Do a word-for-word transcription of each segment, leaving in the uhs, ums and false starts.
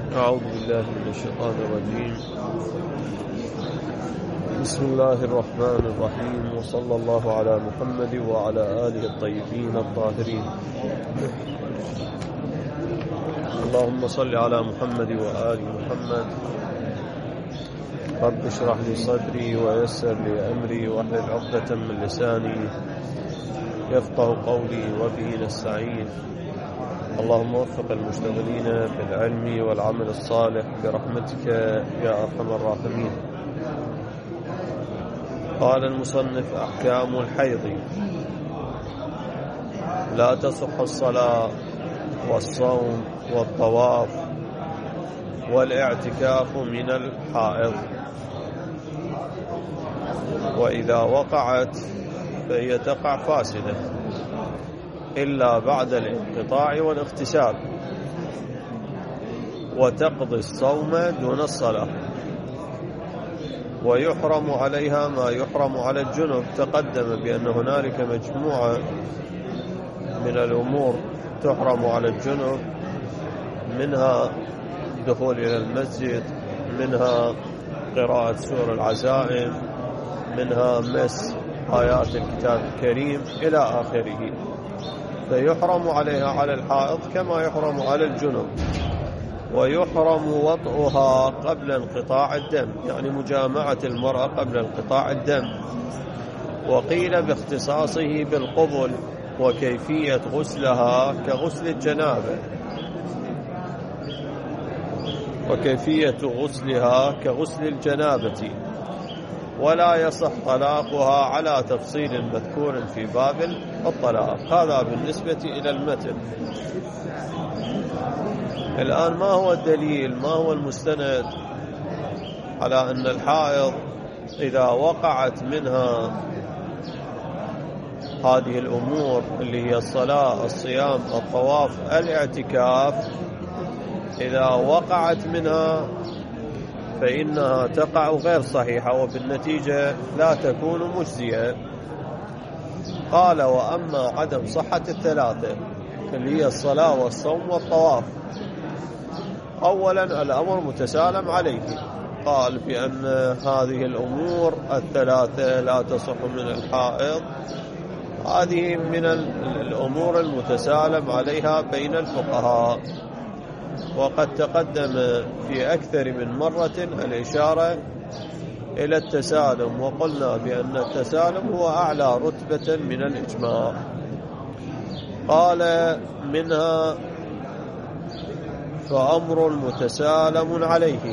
أعوذ بالله من الشيطان الرجيم. بسم الله الرحمن الرحيم، وصلى الله على محمد وعلى آله الطيبين الطاهرين. اللهم صل على محمد وآل محمد. رب اشرح لي صدري ويسر لي أمري واحلل عقدة من لساني يفقه قولي وبه نستعين. اللهم وفق المشتغلين بالعلم والعمل الصالح برحمتك يا أرحم الراحمين. قال المصنف: أحكام الحيض. لا تصح الصلاة والصوم والطواف والاعتكاف من الحائض، وإذا وقعت فهي تقع فاسدة إلا بعد الانقطاع والاغتسال، وتقضي الصوم دون الصلاة، ويحرم عليها ما يحرم على الجنب. تقدم بأن هنالك مجموعة من الأمور تحرم على الجنب، منها الدخول إلى المسجد، منها قراءة سور العزائم، منها مس آيات الكتاب الكريم إلى آخره. فيحرم عليها على الحائض كما يحرم على الجنب. ويحرم وطئها قبل انقطاع الدم، يعني مجامعة المرأة قبل انقطاع الدم. وقيل باختصاصه بالقبل، وكيفية غسلها كغسل الجنابة وكيفية غسلها كغسل الجنابة. ولا يصح طلاقها على تفصيل مذكور في باب الطلاق. هذا بالنسبة إلى المتن. الآن ما هو الدليل، ما هو المستند على أن الحائض إذا وقعت منها هذه الأمور اللي هي الصلاة، الصيام، الطواف، الاعتكاف، إذا وقعت منها فإنها تقع غير صحيحة، وبالنتيجة لا تكون مجزية. قال: وأما عدم صحة الثلاثة اللي هي الصلاة والصوم والطواف، أولا الأمر متسالم عليه. قال بأن هذه الأمور الثلاثة لا تصح من الحائض. هذه من الأمور المتسالم عليها بين الفقهاء، وقد تقدم في أكثر من مرة الإشارة إلى التسالم، وقلنا بأن التسالم هو أعلى رتبة من الإجماع. قال: منها فأمر متسالم عليه،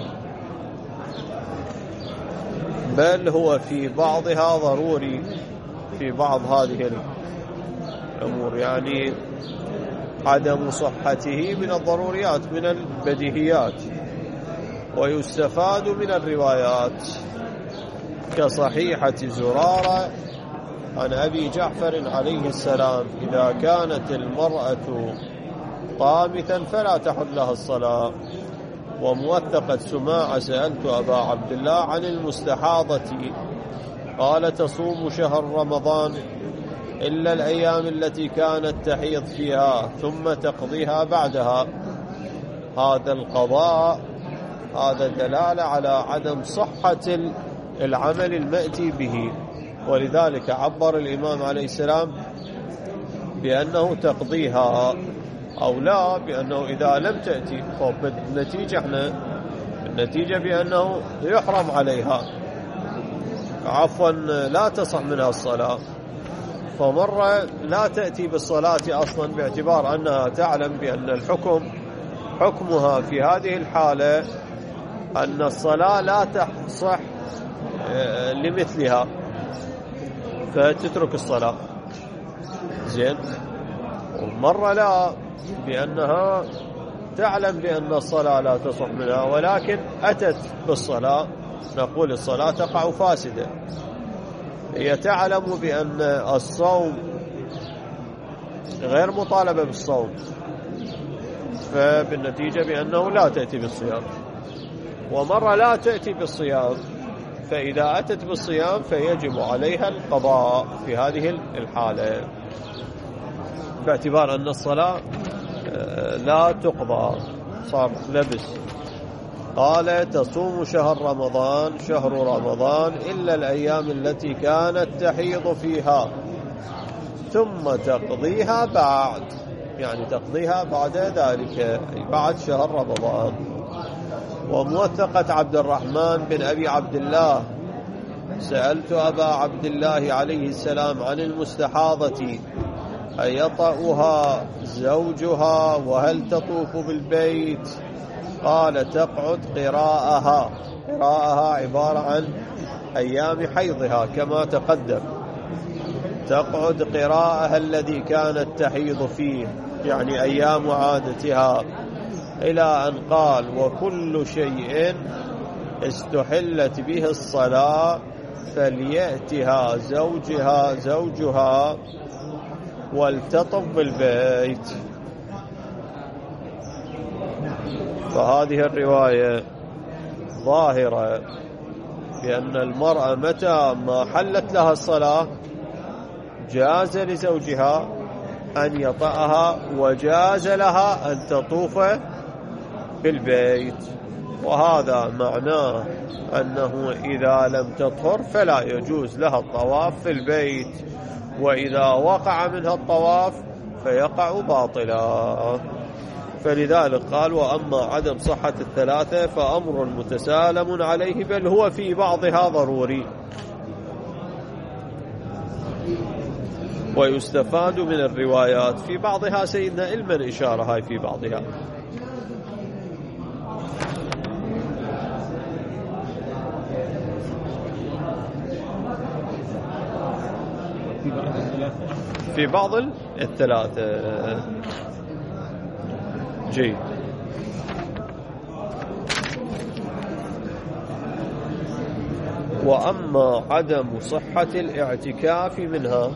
بل هو في بعضها ضروري. في بعض هذه الأمور يعني عدم صحته من الضروريات، من البديهيات. ويستفاد من الروايات كصحيحة زرارة عن أبي جعفر عليه السلام: إذا كانت المرأة طامثا فلا تحل لها الصلاة. وموثقة سماعة: سألت أبا عبد الله عن المستحاضة قال: تصوم شهر رمضان إلا الأيام التي كانت تحيض فيها ثم تقضيها بعدها. هذا القضاء هذا دلالة على عدم صحة العمل المأتي به، ولذلك عبر الإمام عليه السلام بأنه تقضيها، أو لا بأنه إذا لم تأتي. فالنتيجة احنا النتيجة بأنه يحرم عليها، عفوا لا تصح منها الصلاة. فمرة لا تأتي بالصلاة أصلا باعتبار أنها تعلم بأن الحكم حكمها في هذه الحالة أن الصلاة لا تصح لمثلها، فتترك الصلاة. زين. ومرة لا، بأنها تعلم بأن الصلاة لا تصح منها ولكن أتت بالصلاة، نقول الصلاة تقع فاسدة. هي تعلم بأن الصوم غير مطالبة بالصوم، فبالنتيجة بأنه لا تأتي بالصيام. ومرة لا تأتي بالصيام، فإذا أتت بالصيام فيجب عليها القضاء في هذه الحالة، باعتبار أن الصلاة لا تقضى، صار لبس. قال تصوم شهر رمضان شهر رمضان إلا الأيام التي كانت تحيض فيها ثم تقضيها بعد، يعني تقضيها بعد ذلك بعد شهر رمضان. وموثقة عبد الرحمن بن أبي عبد الله: سألت أبا عبد الله عليه السلام عن المستحاضة أيطأها زوجها وهل تطوف بالبيت؟ قال تقعد قراءها. قراءها عبارة عن أيام حيضها كما تقدم، تقعد قراءها الذي كانت تحيض فيه، يعني أيام عادتها، إلى أن قال وكل شيء استحلت به الصلاة فليأتها زوجها زوجها ولتطف بالبيت. فهذه الرواية ظاهرة بأن المرأة متى ما حلت لها الصلاة جاز لزوجها أن يطأها وجاز لها أن تطوف بالبيت، وهذا معناه أنه إذا لم تطهر فلا يجوز لها الطواف في البيت، وإذا وقع منها الطواف فيقع باطلا. فلذلك قال وأما عدم صحة الثلاثة فأمر متسالم عليه، بل هو في بعضها ضروري. ويستفاد من الروايات في بعضها سيدنا إلمن إشارة هاي في بعضها. في بعض الثلاثة جيد. وأما عدم صحة الاعتكاف منها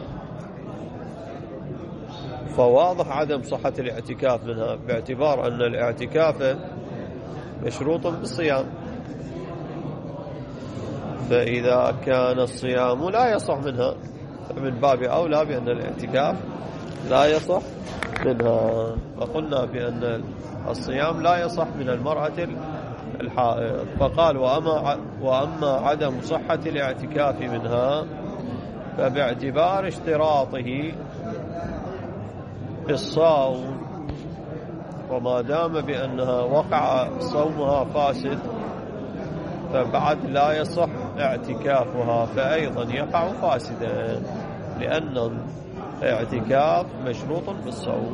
فواضح عدم صحة الاعتكاف منها، باعتبار أن الاعتكاف مشروط بالصيام، فإذا كان الصيام لا يصح منها من باب أولى بأن الاعتكاف لا يصح منها. فقلنا بأن الصيام لا يصح من المرأة الحائض. فقال وأما, وأما عدم صحة الاعتكاف منها فباعتبار اشتراطه بالصوم، وما دام بأنها وقع صومها فاسد فبعد لا يصح اعتكافها، فأيضا يقع فاسدا لأن الاعتكاف مشروط بالصوم.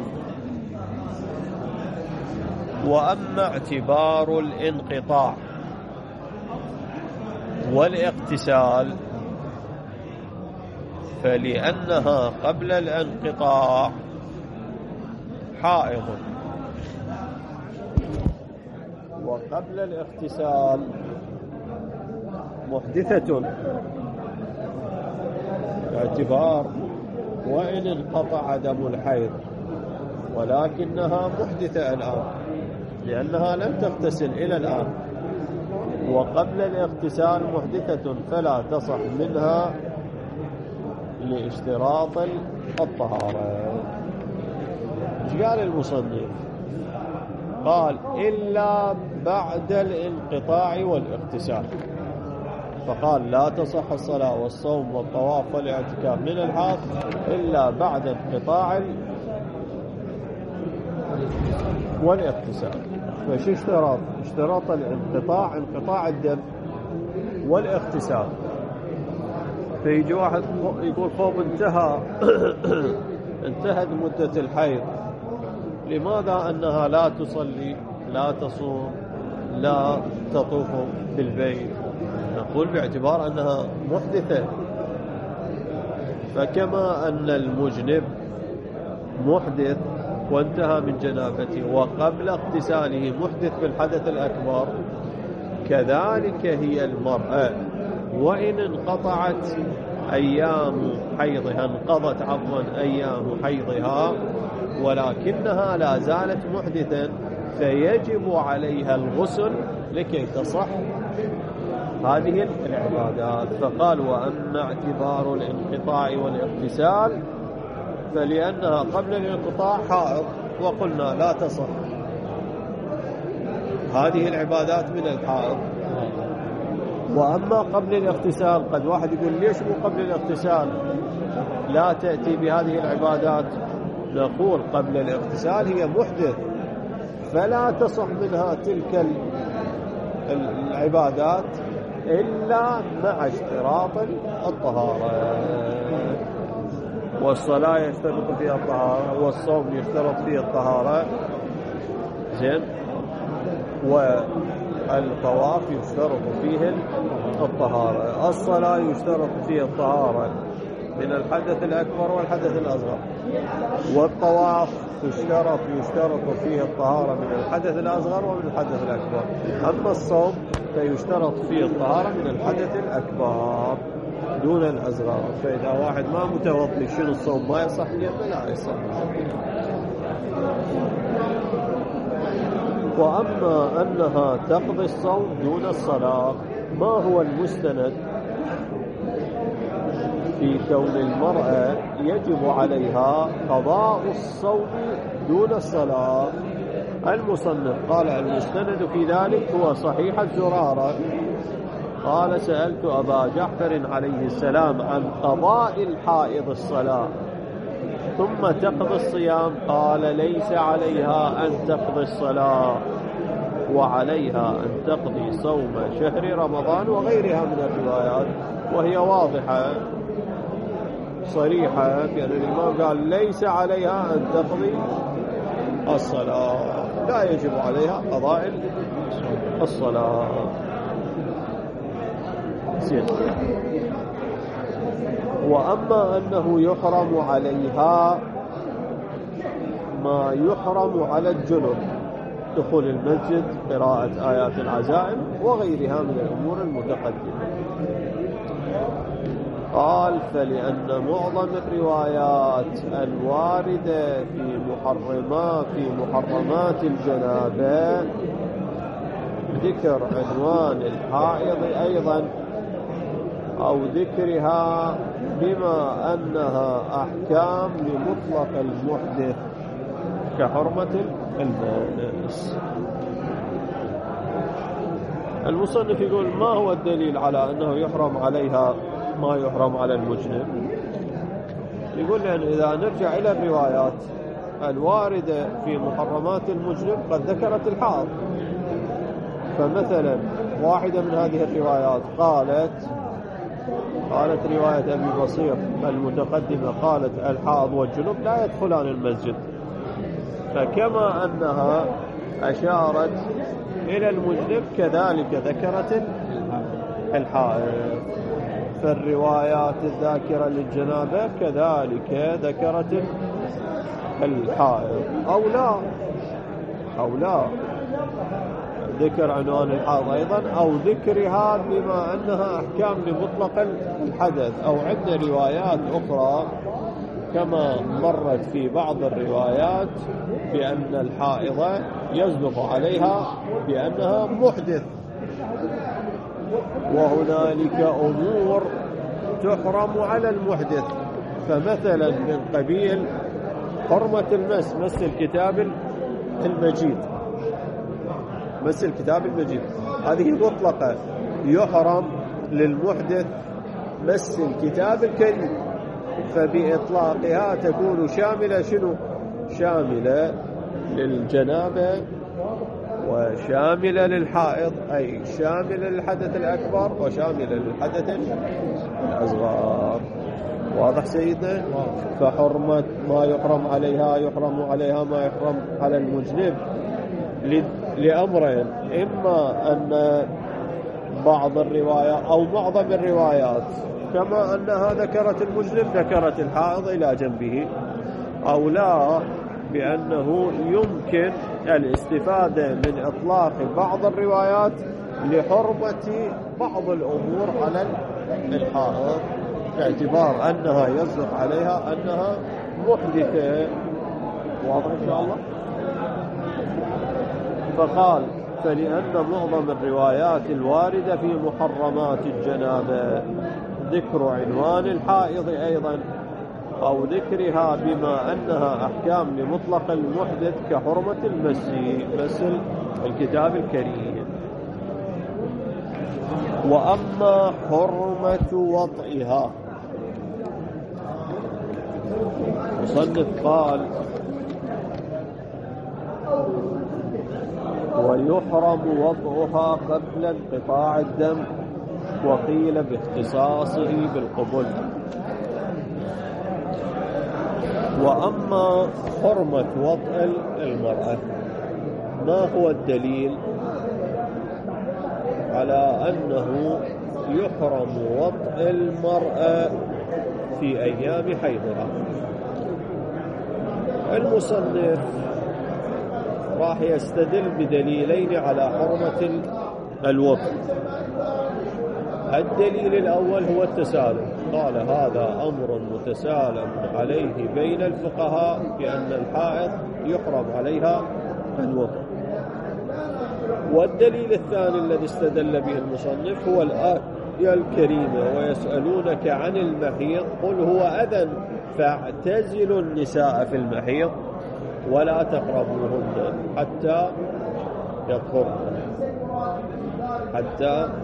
وأما اعتبار الانقطاع والاغتسال فلأنها قبل الانقطاع حائض، وقبل الاغتسال محدثة، باعتبار وإن انقطع دم الحيض ولكنها محدثة الآن لأنها لم تغتسل إلى الآن، وقبل الاغتسال محدثة فلا تصح منها لاشتراط الطهارة. قال المصنف قال إلا بعد الانقطاع والاغتسال، فقال لا تصح الصلاة والصوم والطواف والاعتكاف من الحاض إلا بعد انقطاع والاغتسال. فشو اشتراط؟ اشتراط الانقطاع انقطاع الدم والاغتسال. فيجي واحد يقول فوق انتهى انتهت مدة الحيض، لماذا أنها لا تصلي لا تصوم لا تطوف بالبيت؟ نقول باعتبار أنها محدثة، فكما أن المجنب محدث وانتهى من جنابته وقبل اغتساله محدث بالحدث الأكبر، كذلك هي المرأة وإن انقطعت أيام حيضها انقضت عفوا أيام حيضها ولكنها لا زالت محدثا، فيجب عليها الغسل لكي تصح هذه العبادات. فقال وأما اعتبار الانقطاع والاغتسال فلأنها قبل الانقطاع حائض، وقلنا لا تصح هذه العبادات من الحائض. وأما قبل الاغتسال، قد واحد يقول ليش مو قبل الاغتسال لا تأتي بهذه العبادات؟ نقول قبل الاغتسال هي محدث، فلا تصح منها تلك العبادات إلا مع اشتراط الطهارة. والصلاة يشترط فيها الطهارة، والصوم يشترط فيه الطهارة، زين، والطواف يشترط فيه الطهارة. الصلاة يشترط فيه الطهارة من الحدث الأكبر والحدث الأصغر، والطواف يشترط يشترط فيه الطهارة من الحدث الأصغر ومن الحدث الأكبر. أما الصوم فيشترط فيه الطهارة من الحدث الأكبر دون الأصغر. فإذا واحد ما متوضي شنو الصوم ما يصح؟ لا يصح. وأما أنها تقضي الصوم دون الصلاة، ما هو المستند في كون المرأة يجب عليها قضاء الصوم دون الصلاة؟ المصنف قال المستند في ذلك هو صحيح الزرارة، قال سألت أبا جعفر عليه السلام عن قضاء الحائض الصلاة ثم تقضي الصيام، قال ليس عليها أن تقضي الصلاة، وعليها أن تقضي صوم شهر رمضان وغيرها من الروايات. وهي واضحة صريحة، لأن الإمام قال ليس عليها أن تقضي الصلاة، لا يجب عليها قضاء الصلاة. وأما أنه يحرم عليها ما يحرم على الجنب، دخول المسجد، قراءة آيات العزائم وغيرها من الأمور المتقدمة، قال فلأن معظم الروايات الواردة في محرمات في محرمات الجنابة ذكر عنوان الحائض أيضا، أو ذكرها بما أنها أحكام لمطلق المحدث كحرمة الماس. المصنف يقول ما هو الدليل على أنه يحرم عليها ما يحرم على المجنب؟ يقول لأن إذا نرجع إلى الروايات الواردة في محرمات المجنب قد ذكرت الحائض. فمثلا واحدة من هذه الروايات قالت قالت رواية أبي بصير المتقدمة قالت الحائض والجنوب لا يدخلان المسجد، فكما أنها أشارت إلى المجنب كذلك ذكرت الحائض. فالروايات الذاكرة للجنابة كذلك ذكرت الحائض، أو لا أو لا ذكر عنوان الحائض أيضا، أو ذكرها بما أنها أحكام لمطلق الحدث، أو عندنا روايات أخرى كما مرت في بعض الروايات بأن الحائض يصدق عليها بأنها محدث. وهنالك أمور تحرم على المحدث، فمثلا من قبيل حرمة المس، مس الكتاب المجيد، مس الكتاب المجيد هذه مطلقة، يحرم للمحدث مس الكتاب الكريم، فبإطلاقها تكون شاملة شنو؟ شاملة للجنابة وشاملة للحائض، أي شاملة للحدث الأكبر وشاملة للحدث الأصغر. واضح سيدنا؟ فحرمة ما يحرم عليها يحرم عليها ما يحرم على المجنب لأمرين، إما أن بعض الروايات أو معظم الروايات كما أنها ذكرت المجنب ذكرت الحائض إلى جنبه، أو لا بأنه يمكن الاستفادة من إطلاق بعض الروايات لحرمة بعض الأمور على الحائض باعتبار أنها يصدق عليها أنها محدثة. واضح إن شاء الله؟ فقال فلأن معظم الروايات الواردة في محرمات الجنابة ذكر عنوان الحائض أيضا، أو ذكرها بما أنها أحكام لمطلق المحدث كحرمة المس مثل الكتاب الكريم. وأما حرمة وطئها، مصنف قال: ويحرم وطئها قبل انقطاع الدم، وقيل باختصاصه بالقبل. وأما حرمة وطئ المرأة، ما هو الدليل على أنه يحرم وطئ المرأة في أيام حيضها؟ المصنف راح يستدل بدليلين على حرمة الوطئ. الدليل الأول هو التسالم، قال: هذا أمر متسالم عليه بين الفقهاء بأن الحائض يحرم عليها الوطئ. والدليل الثاني الذي استدل به المصنف هو الآية الكريمة: ويسألونك عن المحيض قل هو أذى فاعتزلوا النساء في المحيض ولا تقربوهن حتى يطهرن حتى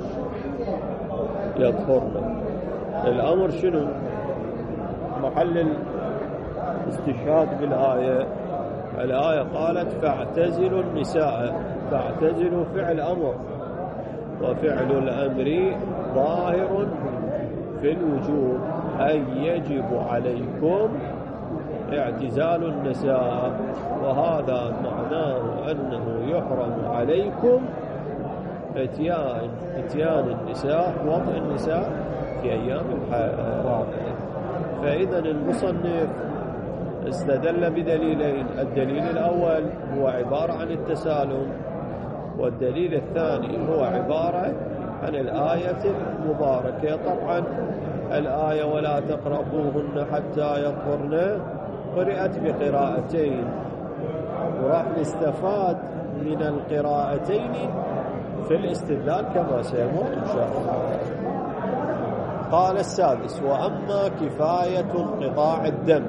يطهرن. الأمر شنو؟ محل الاستشهاد بالآية، الآية قالت فاعتزلوا النساء، فاعتزلوا فعل أمر، وفعل الأمر ظاهر في الوجوب، أي يجب عليكم اعتزال النساء، وهذا معناه أنه يحرم عليكم اتيان اتيان النساء، وطئ النساء في أيام الحيض. فإذا المصنف استدل بدليلين: الدليل الأول هو عبارة عن التسالم، والدليل الثاني هو عبارة عن الآية المباركة. طبعا الآية ولا تقربوهن حتى يطهرن قرأت بقراءتين، وراح نستفاد من القراءتين في الاستدلال كما سيمر إن شاء الله. قال السادس: وأما كفاية انقطاع الدم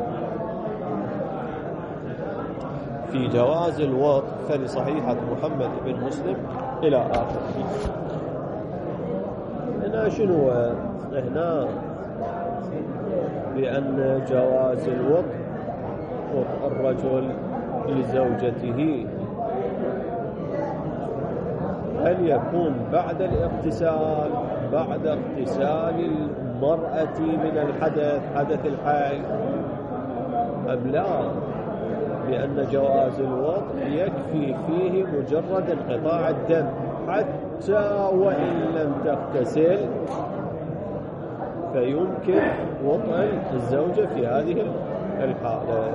في جواز الوطء فلصحيحة محمد بن مسلم إلى آخره. هنا شنو؟ هنا بأن جواز الوطء وطء الرجل لزوجته هل يكون بعد الاغتسال، بعد اغتسال المرأة من الحدث، حدث الحيض، أم لا؟ لأن جواز الوطء يكفي فيه مجرد انقطاع الدم حتى وإن لم تغتسل، فيمكن وطئ الزوجة في هذه الحالة.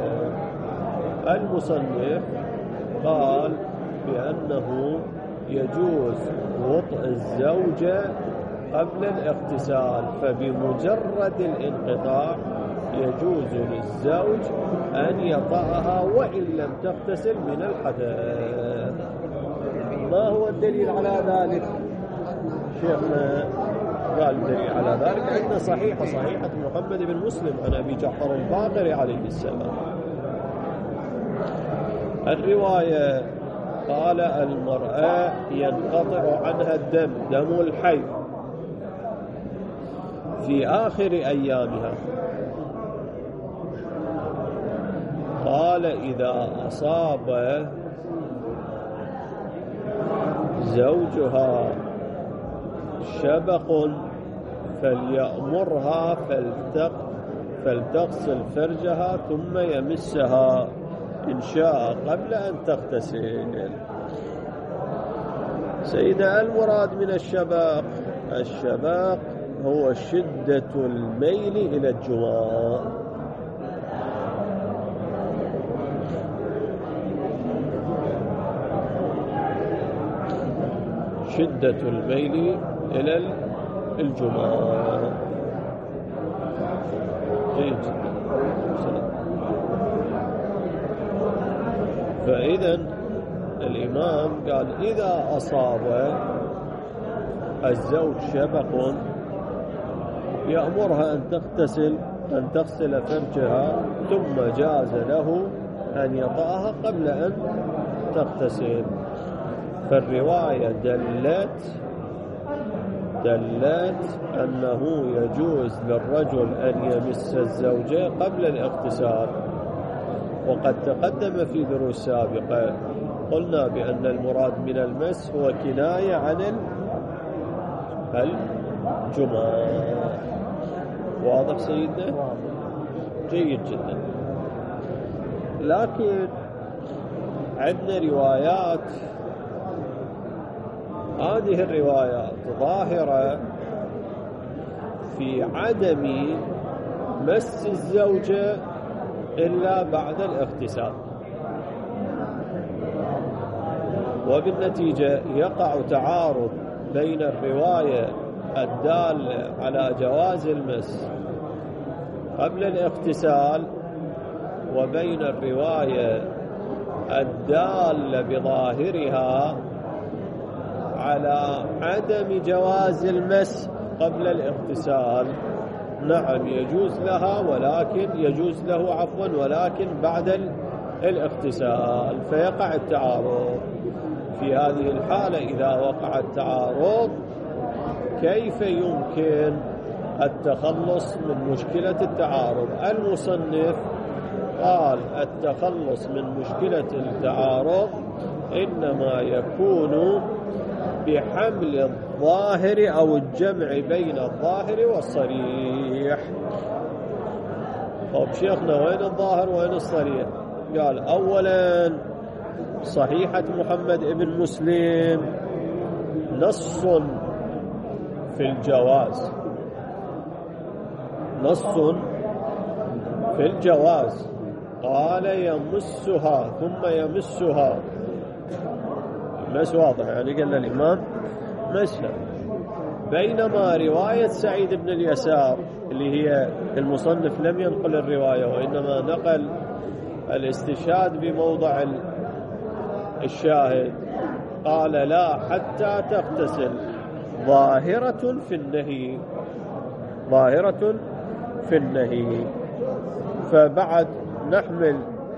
المصنف قال بأنه يجوز وطئ الزوجة قبل الاغتسال، فبمجرد الانقطاع يجوز للزوج أن يطأها وإن لم تغتسل من الحدث. ما هو الدليل على ذلك؟ شيخنا قال الدليل على ذلك أن صحيحة صحيحة محمد بن مسلم عن أبي جعفر الباقر عليه السلام. الرواية قال: المرأة ينقطع عنها الدم، دم الحيض، في آخر أيامها. قال: إذا أصاب زوجها شبق فليأمرها فلتغسل فرجها ثم يمسها إن شاء قبل أن تغتسل. سيدنا المراد من الشباق، الشباق هو شدة الميل إلى الجماع. شدة الميل إلى الجماع. جيد جدا. فإذا الإمام قال: إذا أصاب الزوج شبق يأمرها أن تغتسل أن تغسل فرجها ثم جاز له أن يطأها قبل أن تغتسل. فالرواية دلت دلت أنه يجوز للرجل أن يمس الزوجة قبل الاغتسال. وقد تقدم في دروس سابقة قلنا بأن المراد من المس هو كناية عن الجماع. واضح سيدنا؟ جيد جدا. لكن عندنا روايات، هذه الروايات ظاهرة في عدم مس الزوجة إلا بعد الاغتسال، وبالنتيجة يقع تعارض بين الرواية الدالة على جواز المس قبل الاغتسال وبين الرواية الدالة بظاهرها على عدم جواز المس قبل الاغتسال. نعم يجوز لها ولكن يجوز له عفوا ولكن بعد الاغتسال، فيقع التعارض. في هذه الحالة إذا وقع التعارض كيف يمكن التخلص من مشكلة التعارض؟ المصنف قال التخلص من مشكلة التعارض إنما يكون بحمل الظاهر أو الجمع بين الظاهر والصريح. طب شيخنا وين الظاهر وين الصريح؟ قال أولا صحيحة محمد ابن مسلم نص في الجواز، نص في الجواز، قال يمسها ثم يمسها، مس واضح يعني قال الإمام مسها. بينما رواية سعيد بن اليسار اللي هي المصنف لم ينقل الرواية وإنما نقل الاستشهاد بموضع الشاهد، قال لا حتى تغتسل، ظاهرة في النهي، ظاهرة في النهي. فبعد نحمل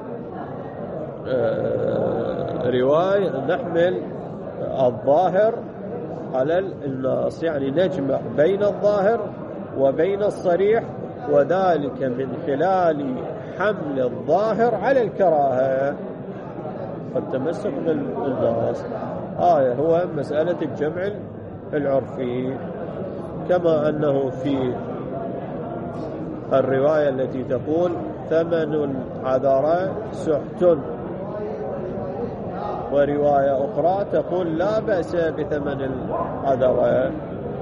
آه رواية نحمل الظاهر على النص، يعني نجمع بين الظاهر وبين الصريح، وذلك من خلال حمل الظاهر على الكراهة والتمسك بالنص. آية هو مسألة الجمع العرفي، كما أنه في الرواية التي تقول ثمن العذراء سحت، ورواية أخرى تقول لا بأس بثمن العذراء.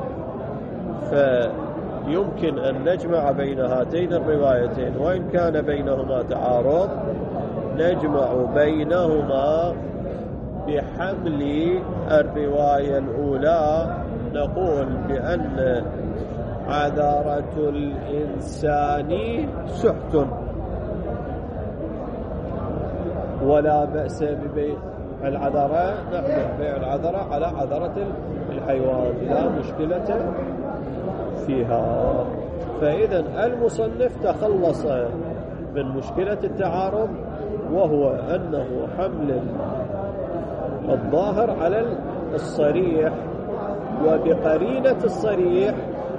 فيمكن أن نجمع بين هاتين الروايتين، وإن كان بينهما تعارض نجمع بينهما بحمل الرواية الأولى، نقول بأن عذرة الإنسان سحت ولا بأس ببيع العذراء، نحمل بيع العذراء على عذرة الحيوان لا مشكلة فيها. فإذا المصنف تخلص من مشكلة التعارض، وهو أنه حمل الظاهر على الصريح، وبقرينة الصريح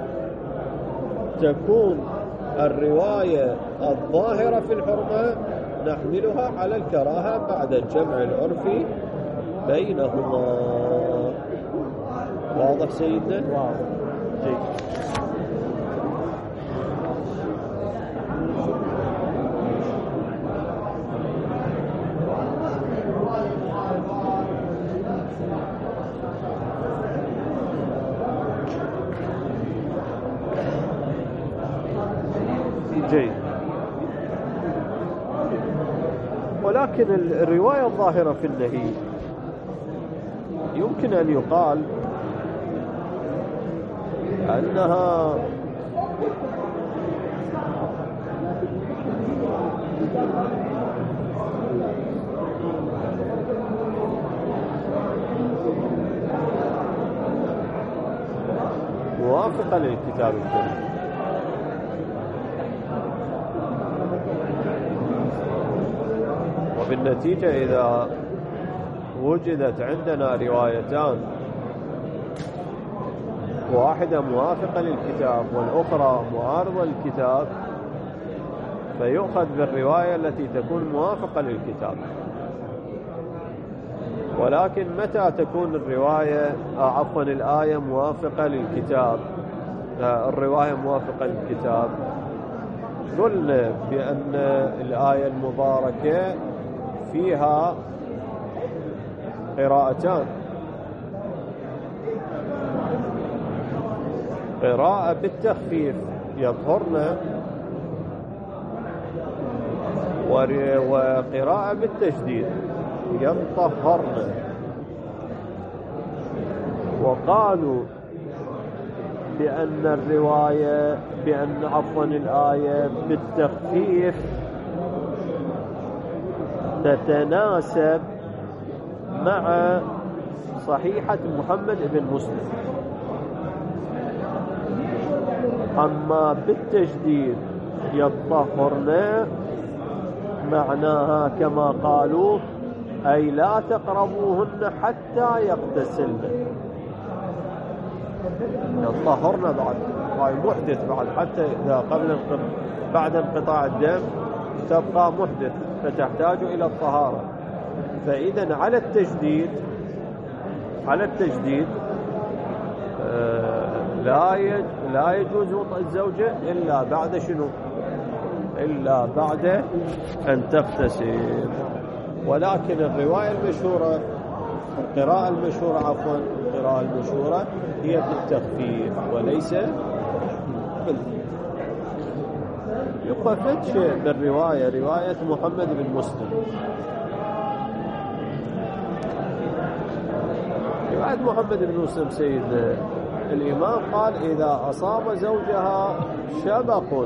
تكون الرواية الظاهرة في الحرمة نحملها على الكراهة بعد الجمع العرفي بينهما. واضح سيدنا؟ واضح. جيد. جيد. ولكن الرواية الظاهرة في النهي يمكن أن يقال أنها موافقة للكتاب الكريم، بالنتيجة إذا وجدت عندنا روايتان، واحدة موافقة للكتاب والأخرى معارضة للكتاب، فيؤخذ بالرواية التي تكون موافقة للكتاب. ولكن متى تكون الرواية عفوا الآية موافقة للكتاب، الرواية موافقة للكتاب؟ قلنا بأن الآية المباركة فيها قراءتان، قراءة بالتخفيف يطهرن، وقراءة بالتشديد يطهرن. وقالوا بأن الرواية بأن عفوا الآية بالتخفيف تتناسب مع صحيحة محمد بن مسلم، أما بالتشديد يطهرن معناها كما قالوا أي لا تقربوهن حتى يغتسلن، يطهرن بعد هاي محدث بعد، حتى إذا قبل بعد انقطاع الدم تبقى محدث فتحتاج إلى الطهارة. فإذا على التجديد على التجديد آه لا لا يجوز وطئ الزوجة إلا بعد شنو؟ إلا بعد أن تغتسل. ولكن الرواية المشهورة القراءة المشهورة عفوا القراءة المشهورة هي بالتخفيف وليس بالتخفيف. يقفت شيء بالرواية، رواية محمد بن مسلم، رواية محمد بن مسلم سيدنا الإمام قال إذا أصاب زوجها شبق،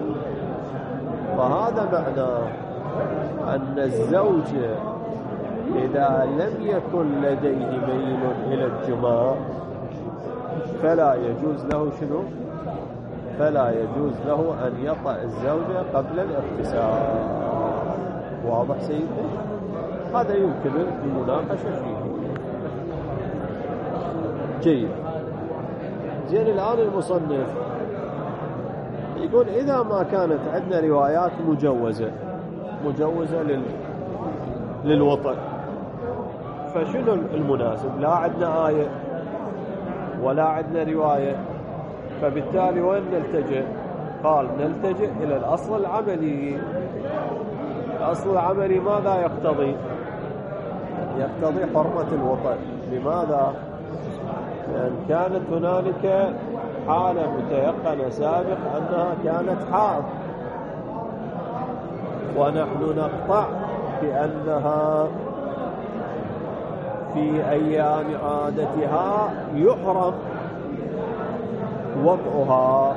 فهذا معناه أن الزوج إذا لم يكن لديه ميل إلى الجماع فلا يجوز له شنو؟ فلا يجوز له أن يطأ الزوجة قبل الاغتسال. واضح سيدنا؟ هذا يمكن المناقشة فيه. جيد. زين الآن المصنف يقول إذا ما كانت عندنا روايات مجوزة مجوزة لل... للوطء، فشنو المناسب؟ لا عندنا آية ولا عندنا رواية، فبالتالي وين نلتجئ؟ قال نلتجئ إلى الأصل العملي. الأصل العملي ماذا يقتضي؟ يقتضي حرمة الوطء. لماذا؟ لأن كانت هنالك حالة متيقنة سابق أنها كانت حائض، ونحن نقطع بأنها في أيام عادتها يحرم وطئها.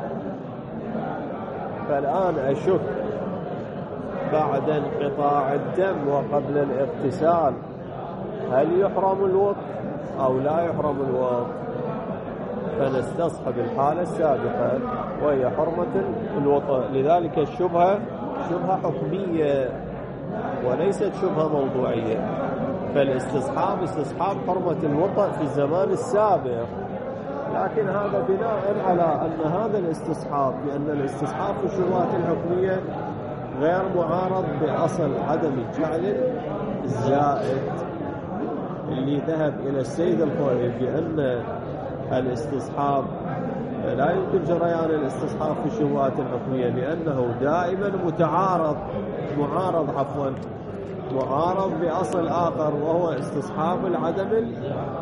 فالآن أشك بعد انقطاع الدم وقبل الاغتسال هل يحرم الوطء أو لا يحرم الوطء؟ فنستصحب الحالة السابقة وهي حرمة الوطء. لذلك الشبهة شبهة حكمية وليست شبهة موضوعية، فالاستصحاب استصحاب حرمة الوطء في الزمان السابق. لكن هذا بناء على أن هذا الاستصحاب، لأن الاستصحاب في الشبهات الحكمية غير معارض بأصل عدم الجعل الزائد اللي ذهب إلى السيد الخوئي بأن الاستصحاب لا يمكن جريان الاستصحاب في الشبهات الحكمية، لأنه دائما متعارض معارض عفوا معارض بأصل آخر وهو استصحاب العدم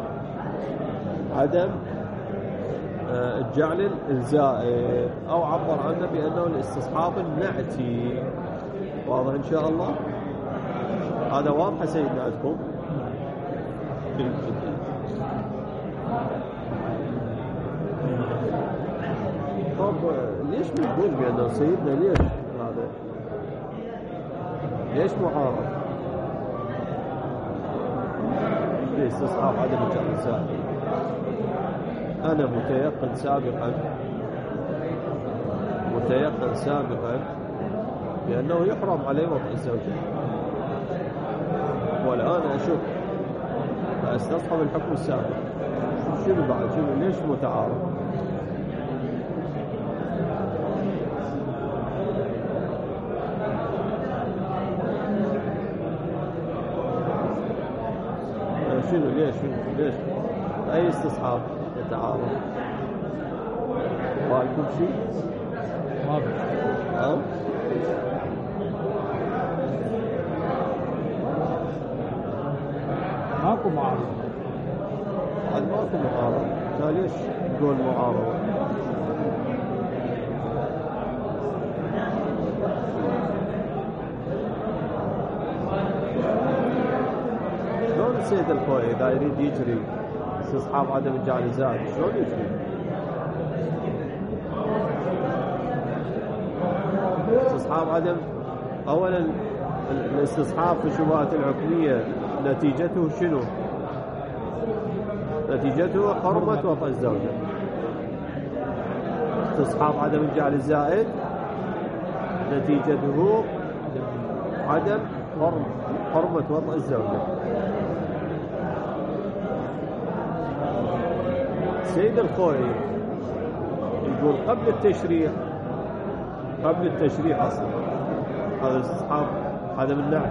عدم الجعل الزائد، أو عبر عنه بأنه الاستصحاب النعتي. واضح إن شاء الله؟ هذا واضح سيدنا عندكم؟ طب ليش بنقول بأنه سيدنا ليش هذا؟ ليش معارض؟ ليش استصحاب عدم الجعل الزائد؟ أنا متيقن سابقا متيقن سابقا بأنه يحرم عليه وطئ الزوجة، والآن أشوف أستصحب الحكم السابق. شنو بعد؟ شنو ليش متعارض؟ شنو ليش ليش أي استصحاب يتعارض؟ بالكم شيء؟ ما في. ها؟ ماكو معارضة. عاد ماكو معارضة، فليش تقول معارضة؟ شلون السيد الخوئي إذا يريد يجري استصحاب عدم الجعل زائد شلون يجري؟ استصحاب عدم، أولا الاستصحاب في الشبهات الحكمية نتيجته شنو؟ نتيجته حرمة وطأ الزوجة. استصحاب عدم الجعل الزائد نتيجته عدم حرمة وطأ الزوجة. سيد الخوئي يقول قبل التشريع، قبل التشريع أصلا هذا استصحاب عدم النعت،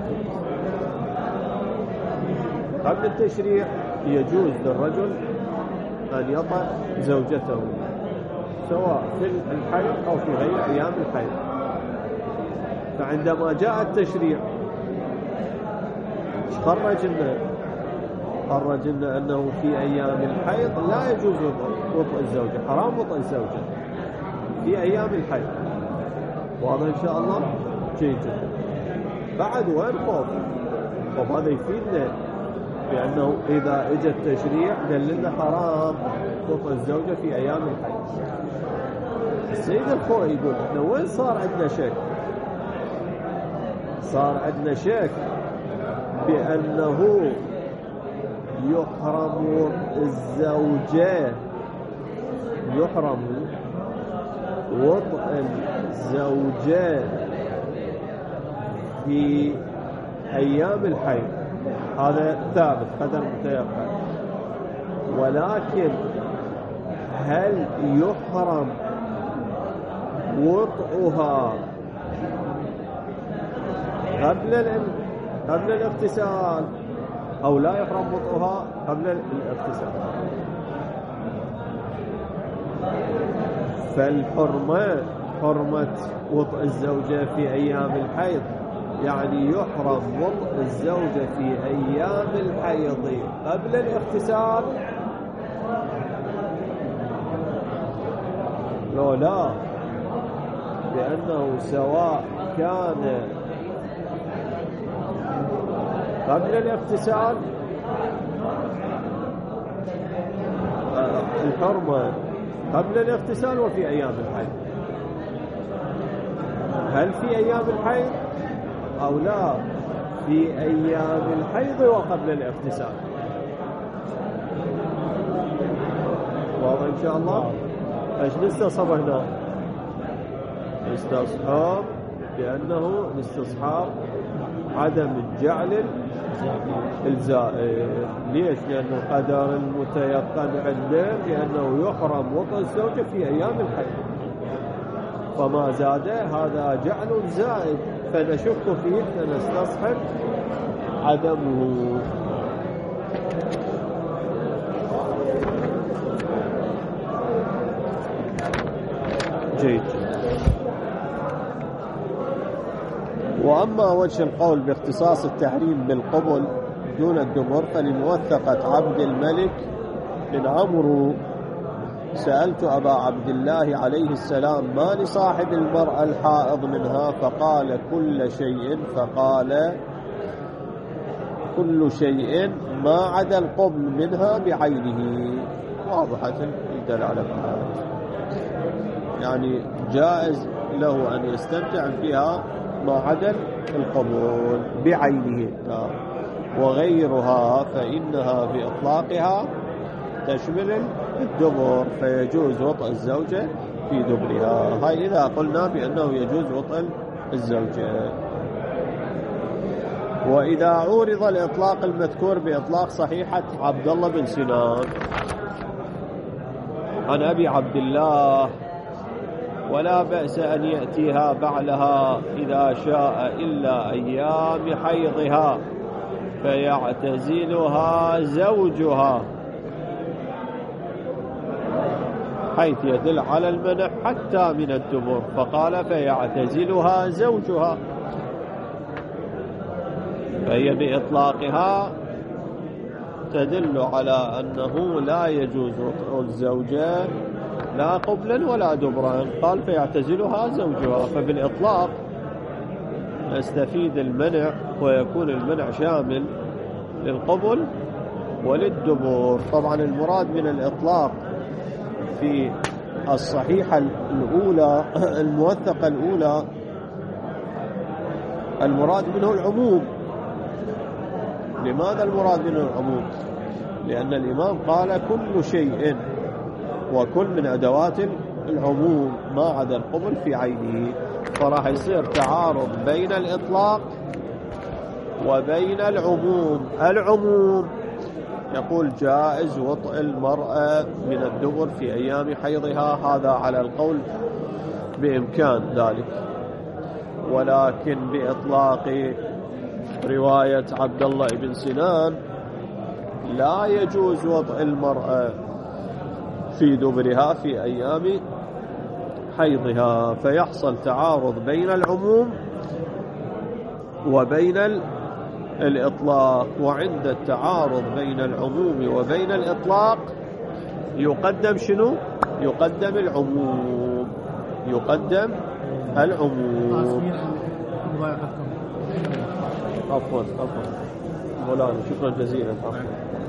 قبل التشريع يجوز للرجل أن يطأ زوجته سواء في الحيض أو في غير أيام الحيض. فعندما جاء التشريع خرج لنا خرج لنا أنه في أيام الحيض لا يجوز وطأ الزوجة، حرام وطأ الزوجة في أيام الحيض. وهذا إن شاء الله جيد جدا. بعد وين خوف؟ وهذا يفيدنا بأنه إذا اجى التشريع دللنا حرام وطأ الزوجة في أيام الحيض. السيد الخوئي يقول إحنا وين صار عندنا شك؟ صار عندنا شك بأنه يحرم الزوجة، يحرم وطأ الزوجة في أيام الحيض، هذا ثابت قدر متيقن. ولكن هل يحرم وطئها قبل قبل الاغتسال أو لا يحرم وطئها قبل الاغتسال؟ فالحرمة حرمة وطئ الزوجة في أيام الحيض يعني يحرم وطئ الزوجة في أيام الحيض قبل الاغتسال؟ لو لا، لأنه سواء كان قبل الاغتسال الحرمة قبل الاغتسال وفي أيام الحيض. هل في أيام الحيض أو لا؟ في أيام الحيض وقبل الاغتسال. واضح إن شاء الله؟ ايش نستصحب هنا؟ نستصحب بأنه نستصحب عدم الجعل الزائد. ليش؟ لأن القدر المتيقن عندنا بأنه يحرم وطأ الزوجة في أيام الحيض، فما زاد هذا جعل زائد فنشك فيه فنستصحب عدمه. جيد. وأما وجه القول باختصاص التحريم بالقبل دون الدبر فلموثقة عبد الملك بن عمرو سألت أبا عبد الله عليه السلام ما لصاحب المرأة الحائض منها؟ فقال كل شيء، فقال كل شيء ما عدا القبل منها بعينه. واضحة الدلالة، يعني جائز له أن يستمتع فيها ما عدا القبول بعينه، وغيرها فإنها بإطلاقها تشمل الدبر فيجوز وطأ الزوجة في دبرها. هاي إذا قلنا بأنه يجوز وطأ الزوجة. وإذا عورض الإطلاق المذكور بإطلاق صحيحة عبد الله بن سنان عن أبي عبد الله ولا بأس أن يأتيها بعلها إذا شاء إلا أيام حيضها فيعتزلها زوجها، حيث يدل على المنع حتى من الدبر، فقال فيعتزلها زوجها، فهي بإطلاقها تدل على أنه لا يجوز وطء الزوجة لا قبلا ولا دبرا، قال فيعتزلها زوجها، فبالإطلاق نستفيد المنع ويكون المنع شامل للقبل وللدبر. طبعا المراد من الإطلاق في الصحيحة الأولى الموثقة الأولى المراد منه العموم. لماذا المراد منه العموم؟ لأن الإمام قال كل شيء، وكل من أدوات العموم ما عدا القبل في عينه، فراح يصير تعارض بين الإطلاق وبين العموم. العموم يقول جائز وطء المرأة من الدبر في أيام حيضها، هذا على القول بإمكان ذلك، ولكن بإطلاق رواية عبد الله بن سنان لا يجوز وطء المرأة في دبرها في أيام حيضها، فيحصل تعارض بين العموم وبين الإطلاق. وعند التعارض بين العموم وبين الإطلاق يقدم شنو؟ يقدم العموم، يقدم العموم. عفوا عفوا مولانا، شكرا جزيلا. عفوا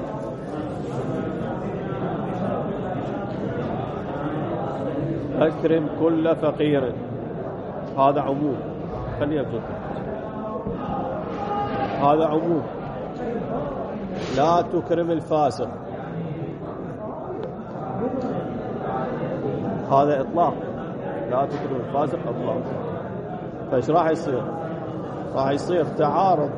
أكرم كل فقير، هذا عموم، خلينا بجد، هذا عموم. لا تكرم الفاسق، هذا إطلاق، لا تكرم الفاسق إطلاق. فايش راح يصير؟ راح يصير تعارض.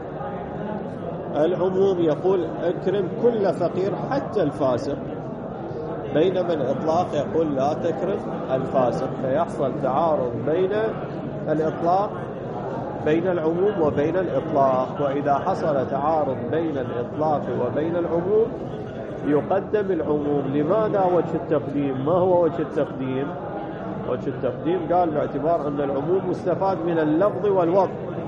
العموم يقول اكرم كل فقير حتى الفاسق، بينما الإطلاق يقول لا تكرم الفاسق، فيحصل تعارض بين الإطلاق بين العموم وبين الإطلاق. وإذا حصل تعارض بين الإطلاق وبين العموم يقدم العموم. لماذا وجه التقديم؟ ما هو وجه التقديم؟ وجه التقديم قال باعتبار أن العموم مستفاد من اللفظ والوضع،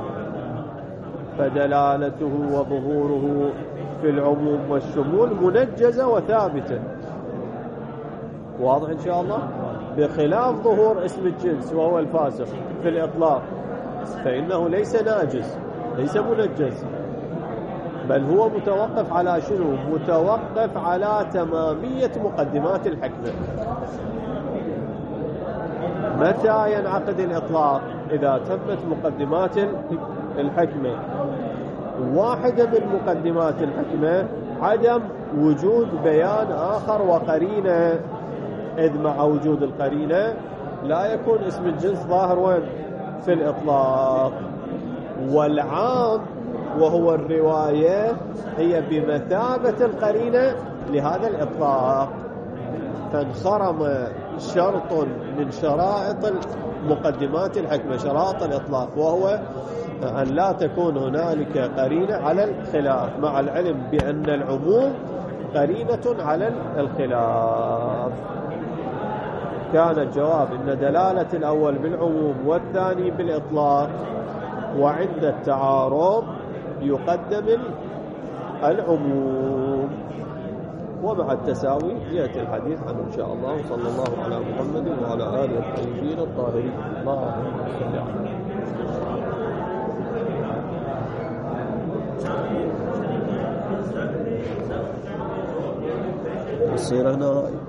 فدلالته وظهوره في العموم والشمول منجزة وثابتة. واضح إن شاء الله؟ بخلاف ظهور اسم الجنس وهو الفاسق في الإطلاق، فإنه ليس ناجز، ليس منجز، بل هو متوقف على شنو؟ متوقف على تمامية مقدمات الحكمة. متى ينعقد الإطلاق؟ إذا تمت مقدمات الحكمة. واحدة من مقدمات الحكمة عدم وجود بيان آخر وقرينة، إذ مع وجود القرينة لا يكون اسم الجنس ظاهر وين؟ في الإطلاق. والعام وهو الرواية هي بمثابة القرينة لهذا الإطلاق، فانخرم شرط من شرائط مقدمات الحكمة، شرائط الإطلاق، وهو أن لا تكون هنالك قرينة على الخلاف، مع العلم بأن العموم قرينة على الخلاف. كان الجواب إن دلالة الأول بالعموم والثاني بالإطلاق، وعند التعارض يقدم العموم، ومع التساوي يأتي الحديث عنه إن شاء الله. وصلى الله على محمد وعلى آله الطيبين الطاهرين. اللهم صل على السيرة هنا.